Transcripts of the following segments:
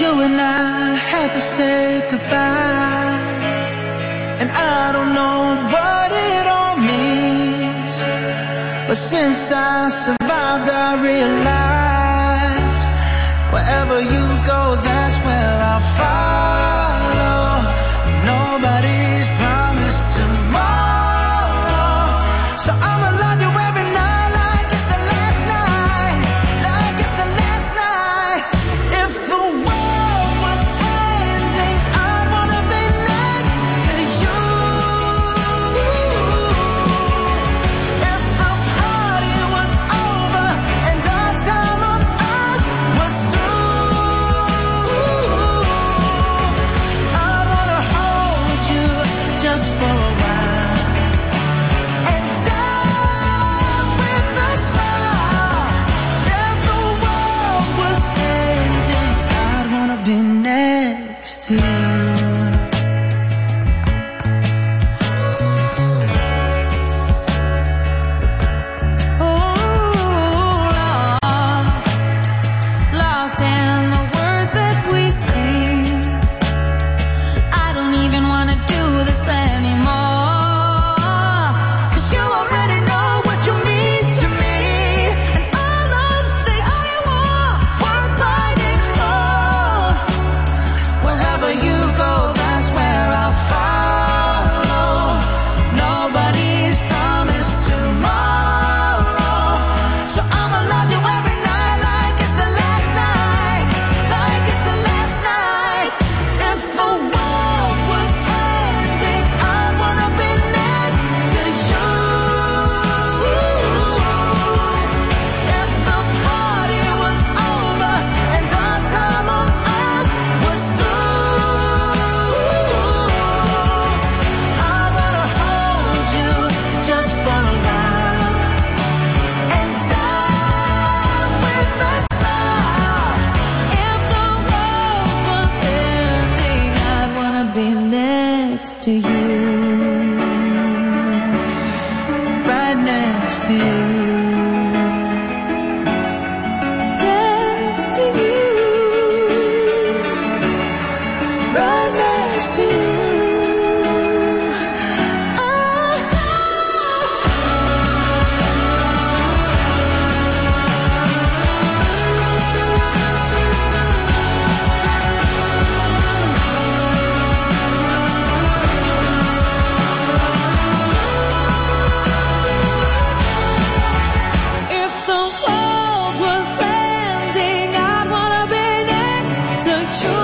You and I had to say goodbye, and I don't know what it all means, but since I survived I realized wherever you go, that's where I'll follow. Nobody's promised tomorrow, so I'ma love you every night like it's the last night, like it's the last night. If the world was ending, I'd wanna be next to you. If the party was over and our time on earth was through, I'd wanna hold you just for a while and die with a smile. If the world was ending, I'd wanna be next to you. Lost in the words that we sing. I don't even wanna do this anymore, 'cause you already know what you mean to me, and all those things I want, words might explode. Wherever you go, that's where I'll follow. Nobody's promised tomorrow, so I'ma love you every night like it's the last night, like it's the last night. If the world was ending, I'd wanna be next to you. If the party was over and our time on earth was through, I wanna hold you just for a while and die with a smile. If the world was ending, I'd wanna be next to you, right next to you, next to you, right next to you. If the world was ending, I'd wanna be next to you.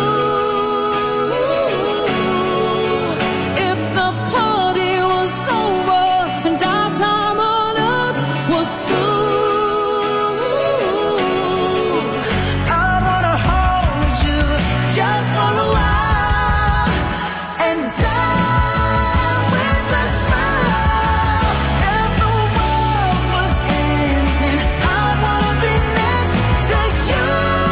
If the party was over and our time on earth was through, I wanna hold you just for a while and die with a smile. If the world was ending, I'd wanna be next to you.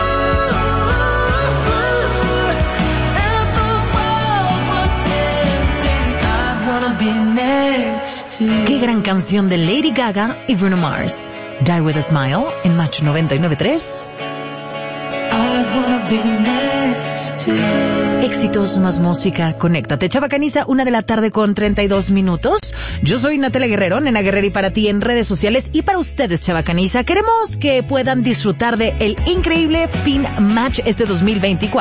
If the world was ending, I'd wanna be next to you. Qué gran canción de Lady Gaga y Bruno Mars. Die with a Smile en Match 99.3. I'd wanna be next to you. Éxitos más música, conéctate. Chavacaniza, 1:32 p.m. Yo soy Natalia Guerrero, Nena Guerrera, y para ti en redes sociales y para ustedes, Chavacaniza, queremos que puedan disfrutar de el increíble Pin Match este 2024.